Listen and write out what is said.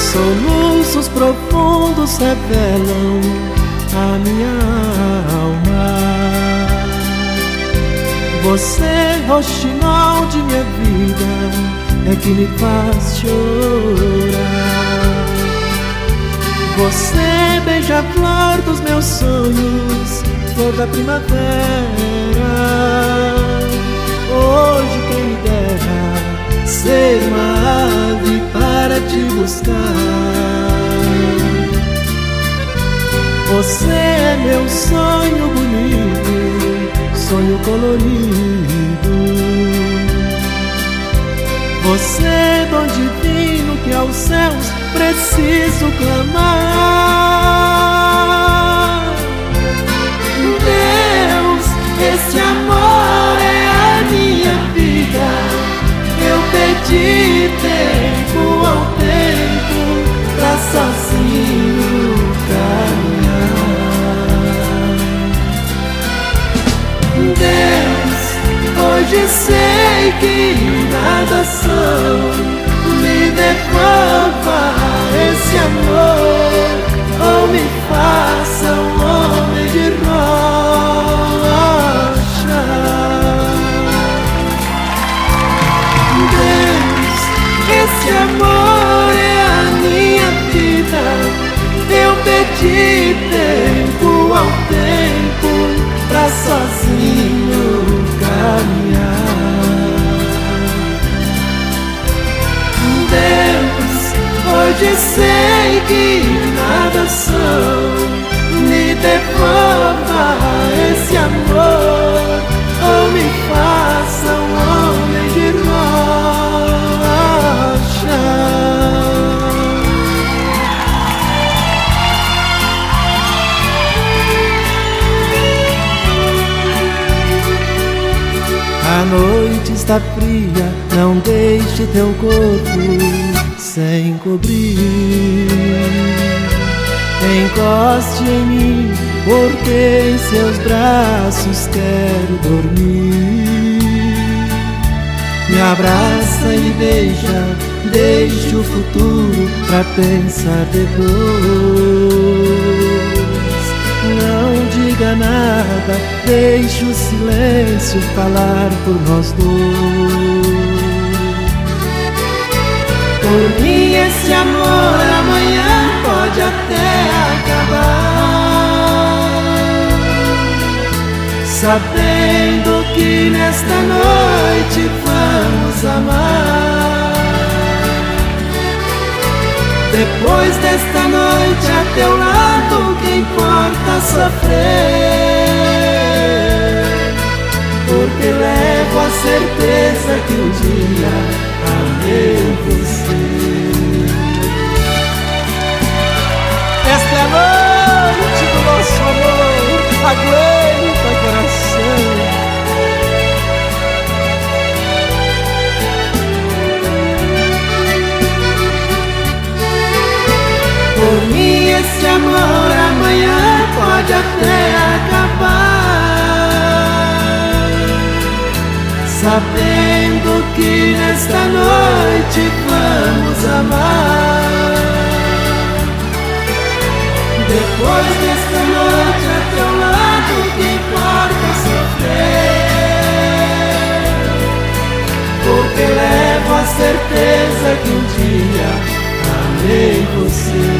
Soluços profundos revelam a minha alma. Você, roxinol de minha vida, é que me faz chorar. Você, beija-flor dos meus sonhos, flor da primavera. Hoje quem me dera ser uma ave para te buscar. Você é meu sonho bonito, sonho colorido. Você é dom divino que aos céus preciso clamar. Deus, esse amor é a minha vida. Eu pedi tempo ao tempo pra sozinho caminhar. Deus, hoje sei que nada sou. Me devolva esse amor, ou me faça um homem de rocha. Deus, esse amor é a minha vida. Eu pedi tempo ao tempo pra sozinho caminhar. Deus, hoje sei que nada sou. Me devolva esse amor, ou me faça um homem de rocha. A noite está fria, não deixe teu corpo sem cobrir. Encoste em mim, porque em seus braços quero dormir. Me abraça e me beija, deixe o futuro pra pensar depois. Não diga nada, deixe o silêncio falar por nós dois. Por mim esse amor amanhã pode até acabar, sabendo que nesta noite vamos amar. Depois desta noite a teu lado, que importa sofrer, porque levo a certeza que um dia amei você. Esta é a noite do nosso amor, aguenta coração. Por mim esse amor amanhã pode até acabar, sabendo que nesta noite vamos amar. Depois desta noite a teu lado, que importa sofrer, porque levo a certeza que um dia amei você.